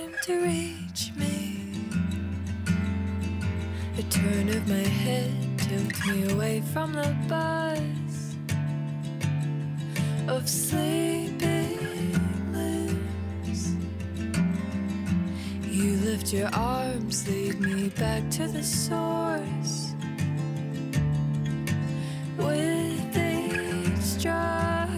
seem to reach me. A turn of my head tilts me away from the buzz of sleeping lips. You lift your arms, lead me back to the source. With each stride,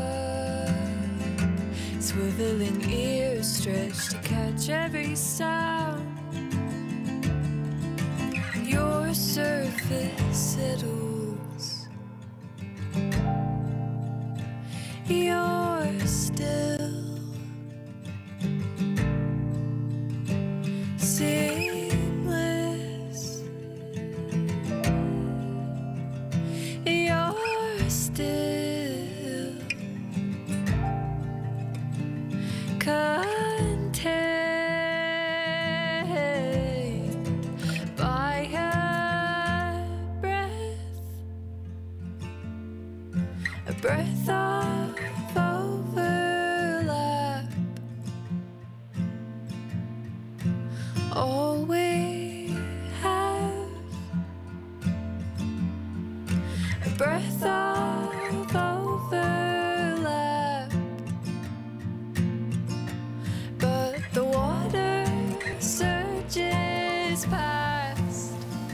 swiveling ears stretch to catch every sound. Your surface settles. You're still seamless. You're still contained by a breath of overlap. All we have, a breath of overlap. But the water surges past.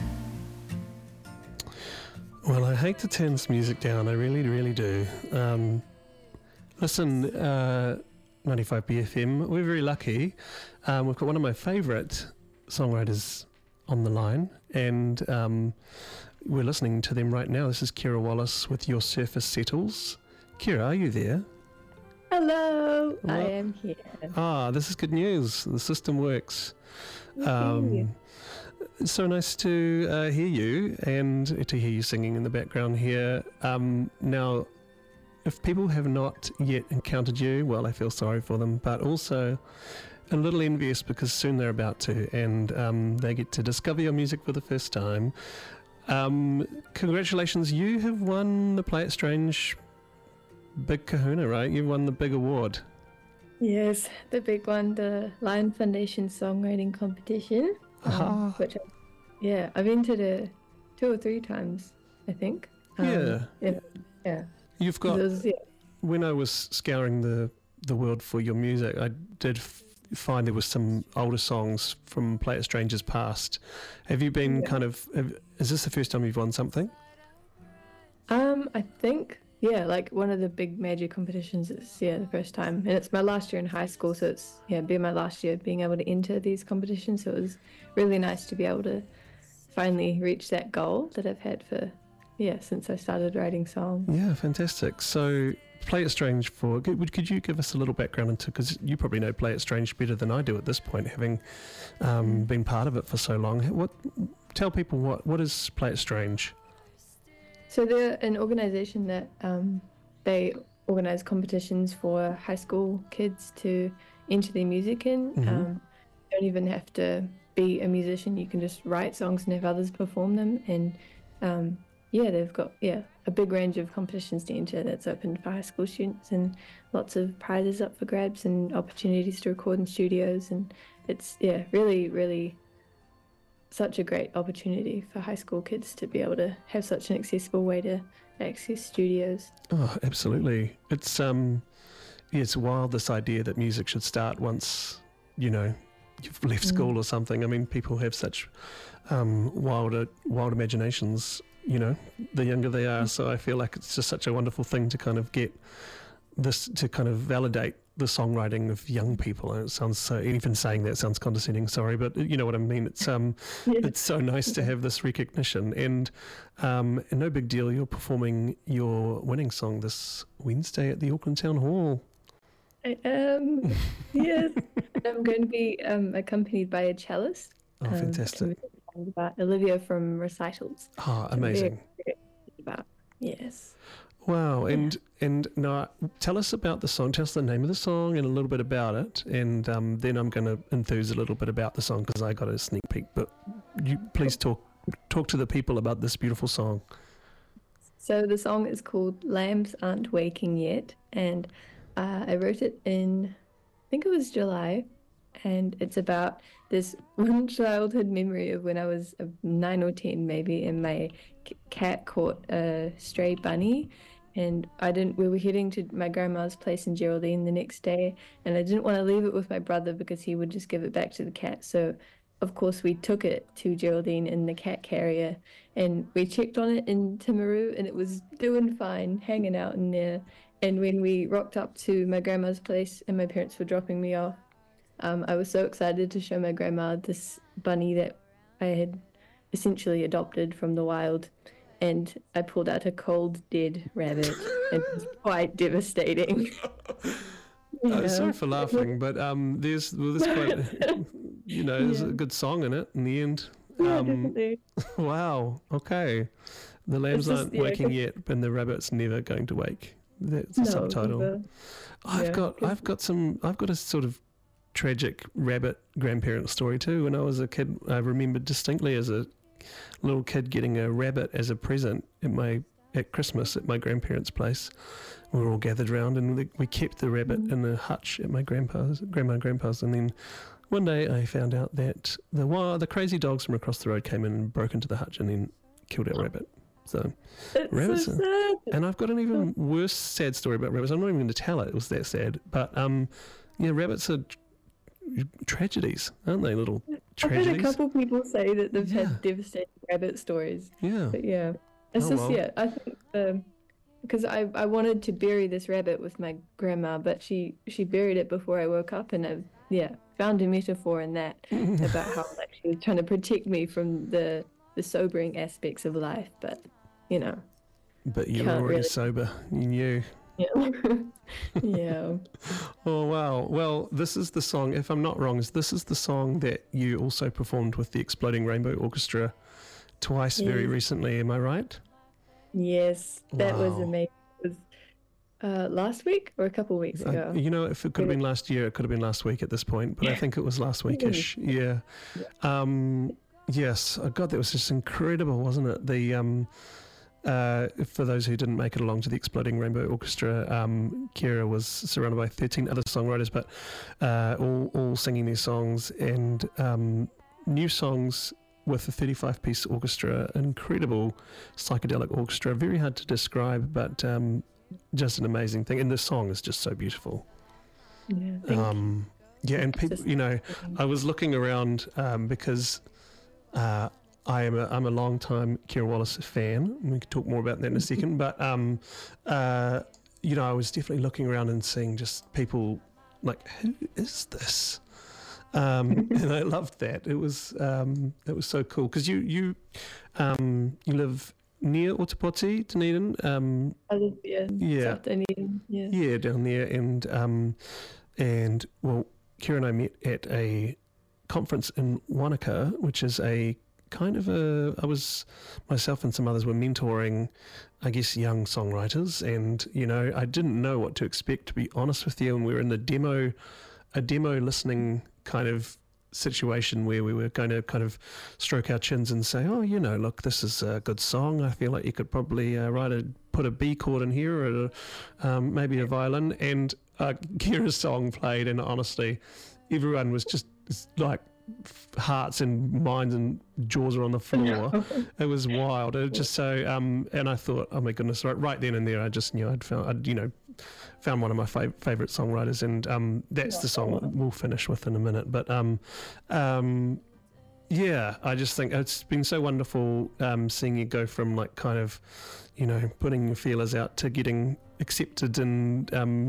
Well, I hate to turn this music down. I really, really do. Listen, 95 BFM, we're very lucky. We've got one of my favourite songwriters on the line, and we're listening to them right now. This is Kira Wallace with Your Surface Settles. Kira, are you there? Hello, I am here. Ah, this is good news. The system works. So nice to hear you and to hear you singing in the background here. Now, if people have not yet encountered you, well, I feel sorry for them, but also a little envious because soon they're about to, and they get to discover your music for the first time. Congratulations, you have won the Play It Strange Big Kahuna, right? You won the big award. Yes, the big one, the Lion Foundation Songwriting Competition. Which, I've entered it 2 or 3 times, I think. Yeah. You've got. When I was scouring the world for your music, I did find there was some older songs from Play It Strange's past. Have you been is this the first time you've won something? I think, like one of the big major competitions is, the first time. And it's my last year in high school, so it's, been my last year being able to enter these competitions. So it was really nice to be able to finally reach that goal that I've had for, since I started writing songs. Yeah, fantastic. So Play It Strange could you give us a little background into, because you probably know Play It Strange better than I do at this point, having been part of it for so long. Tell people what is Play It Strange? So they're an organisation that they organise competitions for high school kids to enter their music in. You don't even have to be a musician. You can just write songs and have others perform them. And they've got a big range of competitions to enter that's open for high school students, and lots of prizes up for grabs and opportunities to record in studios. And it's really, really such a great opportunity for high school kids to be able to have such an accessible way to access studios. Oh, absolutely. It's it's wild, this idea that music should start once, you've left school or something. I mean, people have such wild imaginations, the younger they are. So I feel like it's just such a wonderful thing to kind of get this, to kind of validate the songwriting of young people. And it sounds so, even saying that sounds condescending, sorry, but you know what I mean. It's it's so nice to have this recognition, and no big deal, you're performing your winning song this Wednesday at the Auckland Town Hall. I am, yes. I'm going to be accompanied by a cellist. Oh, fantastic. About Olivia from Recitals. Oh, amazing. Yes. Wow, and now tell us about the song. Tell us the name of the song and a little bit about it, and then I'm going to enthuse a little bit about the song because I got a sneak peek. But you please talk to the people about this beautiful song. So the song is called "Lambs Aren't Waking Yet," and I wrote it in, I think it was July and it's about this one childhood memory of when I was 9 or 10 maybe, and my cat caught a stray bunny, and we were heading to my grandma's place in Geraldine the next day, and I didn't want to leave it with my brother because he would just give it back to the cat. So of course we took it to Geraldine in the cat carrier, and we checked on it in Timaru, and it was doing fine, hanging out in there. And when we rocked up to my grandma's place and my parents were dropping me off, I was so excited to show my grandma this bunny that I had essentially adopted from the wild. And I pulled out a cold, dead rabbit, and it was quite devastating. Sorry for laughing, but there's quite, there's a good song in it in the end. Yeah, definitely. Wow. Okay. The lambs aren't waking yet, and the rabbit's never going to wake. That's the subtitle. I've got a sort of tragic rabbit grandparent story too. When I was a kid, I remember distinctly as a little kid getting a rabbit as a present at Christmas at my grandparents' place. We were all gathered around, and we kept the rabbit in a hutch at my grandma and grandpa's. And then one day I found out that the crazy dogs from across the road came in and broke into the hutch and then killed our rabbit. So rabbits, so sad. And I've got an even worse sad story about rabbits. I'm not even going to tell it. It was that sad, but rabbits are tragedies, aren't they? Little tragedies. I've had a couple people say that they've had devastating rabbit stories. Yeah. But it's I think because I wanted to bury this rabbit with my grandma, but she buried it before I woke up, and I found a metaphor in that about how she was trying to protect me from the sobering aspects of life, but But you were already sober. You knew. Yeah. Yeah. Oh, wow. Well, this is the song, if I'm not wrong, this is the song that you also performed with the Exploding Rainbow Orchestra twice very recently. Am I right? Yes. That was amazing. It was last week or a couple of weeks ago. If it could have been last year, it could have been last week at this point, but I think it was last weekish. Yeah. Yes. Oh, God, that was just incredible, wasn't it? The for those who didn't make it along to the Exploding Rainbow Orchestra, Kira was surrounded by 13 other songwriters, but all singing their songs, and new songs with a 35-piece orchestra, incredible psychedelic orchestra, very hard to describe, but just an amazing thing. And the song is just so beautiful. Yeah, and people, I was looking around because I'm a long-time Kira Wallace fan. We can talk more about that in a second. But, I was definitely looking around and seeing just people like, who is this? And I loved that. It was so cool because you live near Otapoti, Dunedin. I live South Dunedin. Yeah, down there, and well, Kira and I met at a conference in Wanaka, which is a kind of myself and some others were mentoring, I guess, young songwriters, and I didn't know what to expect, to be honest with you, and we were in a demo listening kind of situation where we were going to kind of stroke our chins and say, look, this is a good song. I feel like you could probably put a B chord in here, or maybe a violin. And Kira's song played, and honestly, everyone was just like hearts and minds and jaws are on the floor. It was wild. It was just so, and I thought, oh my goodness, right then and there, I just knew I'd found one of my favorite songwriters, and that's the song that we'll finish with in a minute. But I just think it's been so wonderful seeing you go from like kind of, putting your feelers out to getting accepted and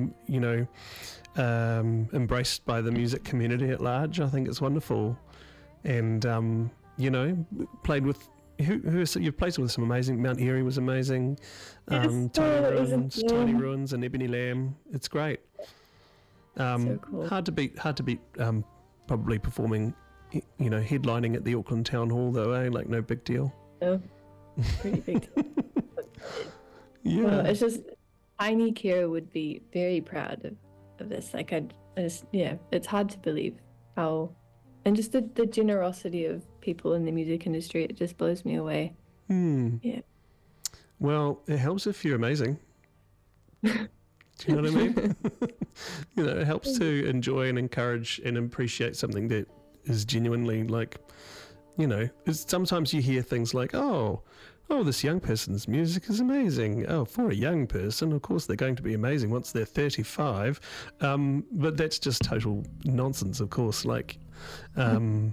embraced by the music community at large. I think it's wonderful, and played with you've played with some amazing. Mount Erie was amazing. Tiny Ruins and Ebony Lamb. It's great. So cool. Hard to beat. Probably performing, headlining at the Auckland Town Hall though. Like no big deal. Oh, pretty big deal. Yeah. Well, it's just tiny Kira would be very proud of this. Like it's hard to believe how, and just the generosity of people in the music industry, it just blows me away. Yeah. Well, it helps if you're amazing. Do you know what I mean? It helps to enjoy and encourage and appreciate something that is genuinely like, sometimes you hear things like, oh, this young person's music is amazing. Oh, for a young person, of course they're going to be amazing once they're 35. But that's just total nonsense, of course. Like, an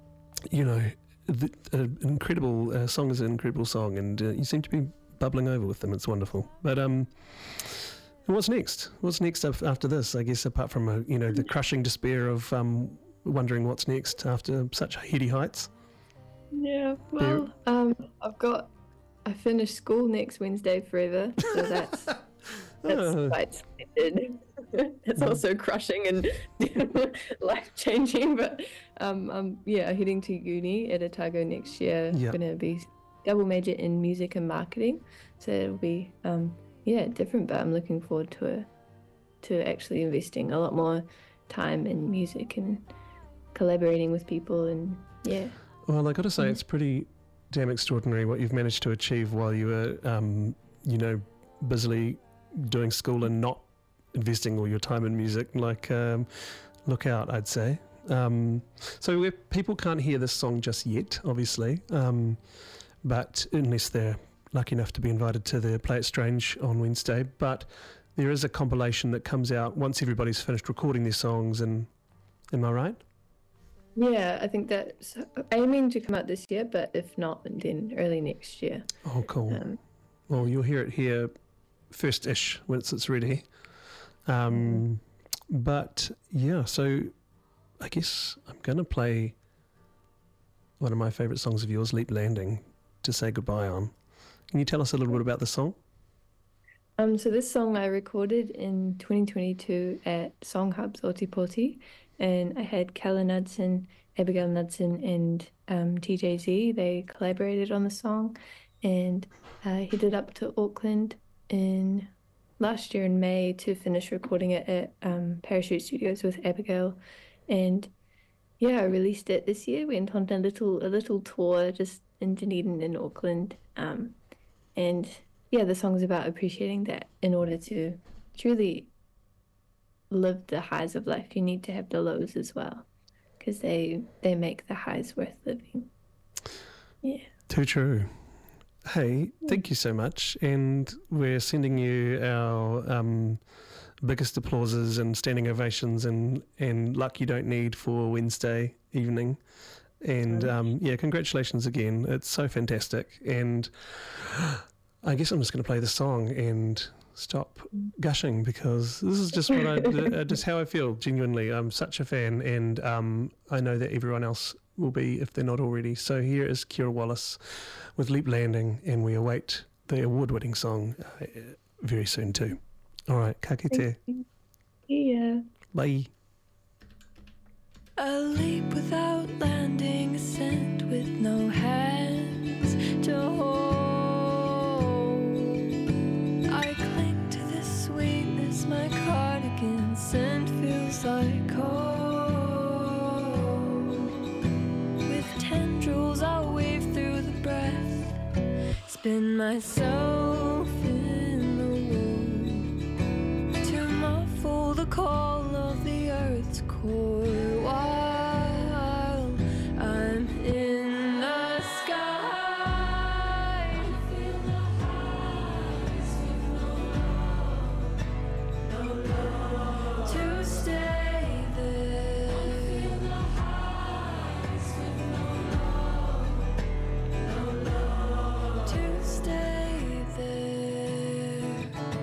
incredible song is an incredible song, and you seem to be bubbling over with them. It's wonderful. But what's next? What's next after this? I guess apart from the crushing despair of wondering what's next after such heady heights. Yeah. Well, I finish school next Wednesday forever, so that's quite splendid. It's also crushing and life changing, but I'm heading to uni at Otago next year. Yeah. I'm gonna be double major in music and marketing, so it'll be different, but I'm looking forward to actually investing a lot more time in music and collaborating with people, and yeah. Well, I got to say, it's pretty damn extraordinary what you've managed to achieve while you were, busily doing school and not investing all your time in music. Like, look out, I'd say. So where people can't hear this song just yet, obviously, but unless they're lucky enough to be invited to the Play It Strange on Wednesday. But there is a compilation that comes out once everybody's finished recording their songs. And am I right? Yeah, I think that's aiming to come out this year, but if not, then early next year. Oh, cool. Well, you'll hear it here first-ish once it's ready. But yeah, so I guess I'm going to play one of my favourite songs of yours, Leap Landing, to say goodbye on. Can you tell us a little bit about the song? So this song I recorded in 2022 at Song Hubs Otipoti, and I had Kellen Knudsen, Abigail Knudsen, and TJZ. They collaborated on the song, and I headed up to Auckland in last year in May to finish recording it at Parachute Studios with Abigail, and yeah, I released it this year. Went on a little tour just in Dunedin and Auckland, and yeah, the song's about appreciating that in order to truly live the highs of life, you need to have the lows as well, because they make the highs worth living. Yeah. Too true. Hey, thank you so much, and we're sending you our biggest applauses and standing ovations and luck you don't need for Wednesday evening. And congratulations again. It's so fantastic. And I guess I'm just going to play the song and stop gushing, because this is just what just how I feel genuinely. I'm such a fan, and I know that everyone else will be if they're not already. So here is Kira Wallace with Leap Landing, and we await the award-winning song very soon too. All right, ka kite. Yeah. Bye. A leap without landing, ascent with no hands to hold. I cling to this sweetness, my cardigan scent feels like home. With tendrils I'll weave through the breath, spin myself in the womb to muffle the call of the earth's core. While I'm in the sky, I feel the highs with no low to stay there. I feel the highs with no low to stay there.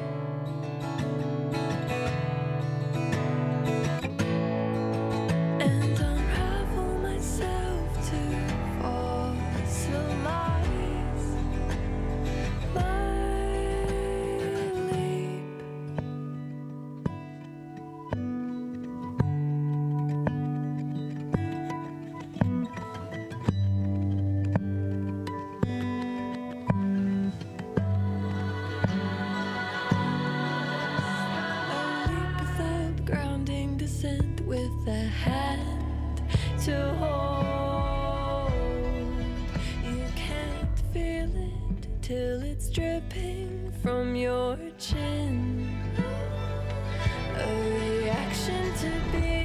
And unravel myself to fossilize my leap. A leap without grounding, descent with a hand to hold. You can't feel it till it's dripping from your chin. to be